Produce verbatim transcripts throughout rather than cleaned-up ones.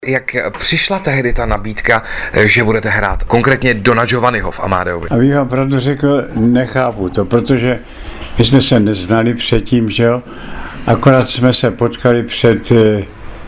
Jak přišla tehdy ta nabídka, že budete hrát konkrétně Dona Giovanniho v Amadeovi? Abych vám pravdu řekl, nechápu to, protože my jsme se neznali předtím, že jo? Akorát jsme se potkali před eh,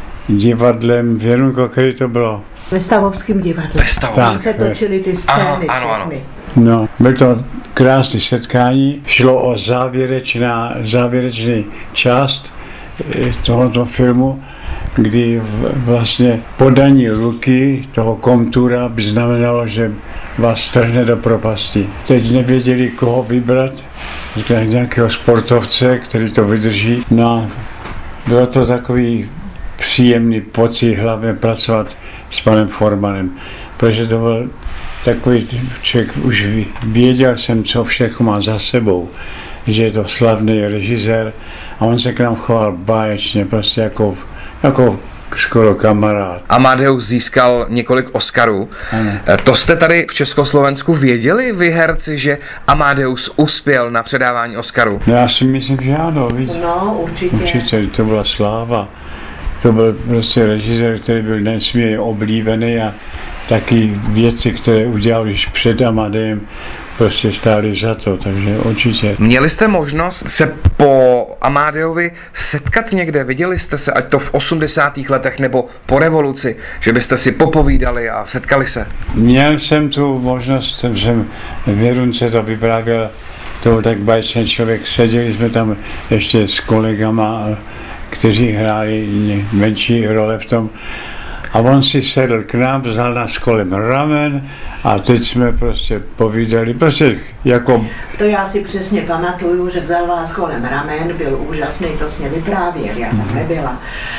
divadlem, věnu, který to bylo? Ve Stavovském divadle. Ve Stavovském. Se točily ty scény. Aha, ano, ano. No, bylo to krásné setkání, šlo o závěrečná, závěrečný část eh, tohoto filmu, kdy vlastně podání ruky toho komtura by znamenalo, že vás strhne do propasti. Teď nevěděli, koho vybrat, říkali nějakého sportovce, který to vydrží. No a bylo to takový příjemný pocit hlavně pracovat s panem Formanem, protože to byl takový člověk, už věděl jsem, co všechno má za sebou, že je to slavný režisér a on se k nám choval báječně, prostě jako jako skoro kamarád. Amadeus získal několik Oscarů. Ano. To jste tady v Československu věděli, vy herci, že Amadeus uspěl na předávání Oscarů? No já si myslím, že ano, víc. No, určitě. Určitě, to byla sláva. To byl prostě režisér, který byl nesmírně oblíbený a taky věci, které udělal již před Amadeem, prostě stály za to, takže určitě. Měli jste možnost se po Amadeovi setkat někde? Viděli jste se, ať to v osmdesátých letech nebo po revoluci, že byste si popovídali a setkali se? Měl jsem tu možnost, jsem v Věrunce to vyprávěl, to byl tak báječný člověk, seděli jsme tam ještě s kolegama, kteří hráli menší role v tom. A on si sedl k nám, vzal nás kolem ramen a teď jsme prostě povídali, prostě jako... To já si přesně pamatuju, že vzal vás kolem ramen, byl úžasný, to jsi mě vyprávěl, já tam nebyla.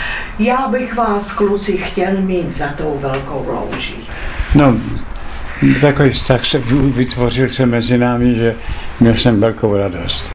Já bych vás, kluci, chtěl mít za tou velkou louží. No, takový vztah se vytvořil se mezi námi, že měl jsem velkou radost.